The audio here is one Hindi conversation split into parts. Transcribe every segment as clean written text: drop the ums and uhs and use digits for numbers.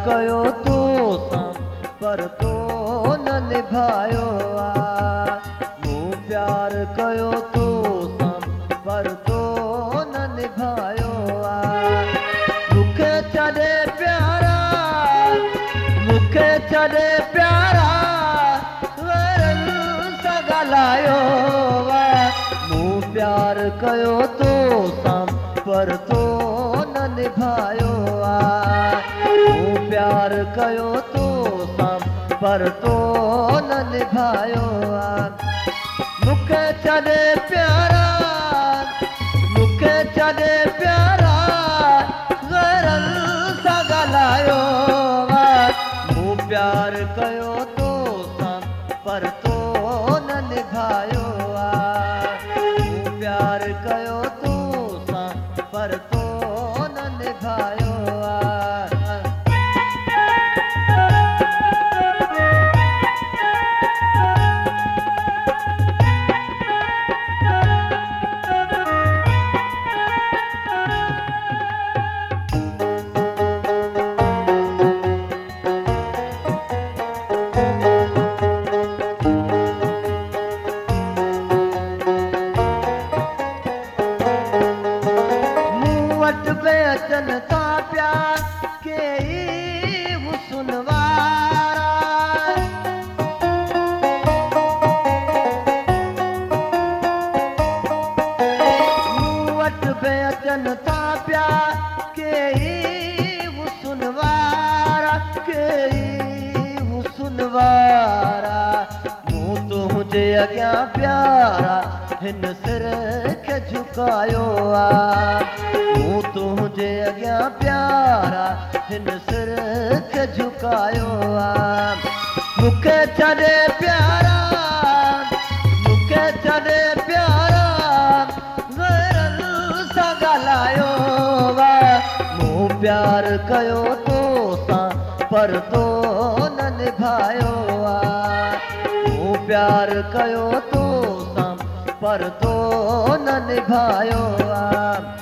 कयो तो सां पर तो न निभायो आ। मूं प्यार कयो तो सां पर तो न निभायो आ। मूंखे छॾे प्यारा, मूंखे छॾे प्यारा गैरनि सां ॻाल्हायो आ। मूं प्यार कयो तो सां पर तो न निभायो आ। मूं प्यार कयो तो सां पर तो न निभायो आ। मूंखे छॾे प्यारा, मूंखे छॾे प्यारा गैरनि सां ॻाल्हायो आ। मूं प्यार कयो तो सां पर तो न निभायो आ। मूं प्यार कयो तो सां पर तो न निभायो आ। अचनि था प्यार के ई हुस्न वारा। मूं वटि बि अचनि था प्यार के ई हुस्न वारा, के ई हुस्न वारा। मूं तुंहिंजे अॻियां प्यारा हिन सिर खे झुकायो आ। मूं तुंहिंजे अॻियां प्यारा हिन सिर खे झुकायो आ। मूंखे छॾे प्यारा, मूंखे छॾे प्यारा गैरनि सां ॻाल्हायो आ। मूं प्यार कयो तो सां पर तो न निभायो आ। मूं प्यार कयो तो सां पर तो न निभायो आ।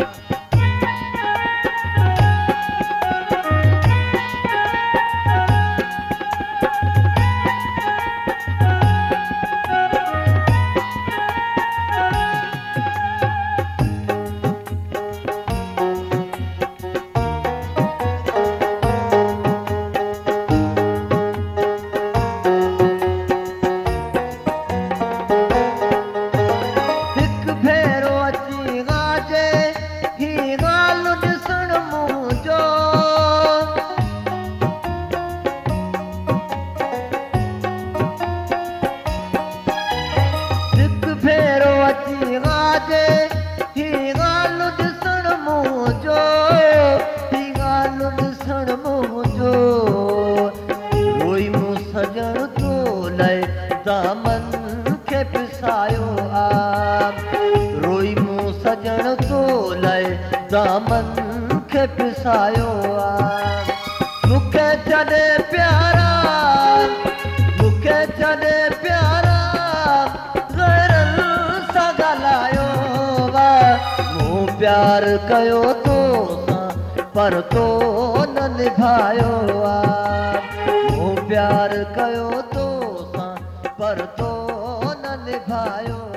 रोई मूं सजण तो लए दामन खे पिसायो आ। रोई मूं सजण तो लए दामन खे पिसायो आ। मूंखे छॾे प्यारा, मूंखे छॾे प्यारा गैरनि सां ॻाल्हायो आ। मूं प्यार कयो तो सां पर तो न निभायो आ। मूं प्यार कयो तो सां पर तो न निभायो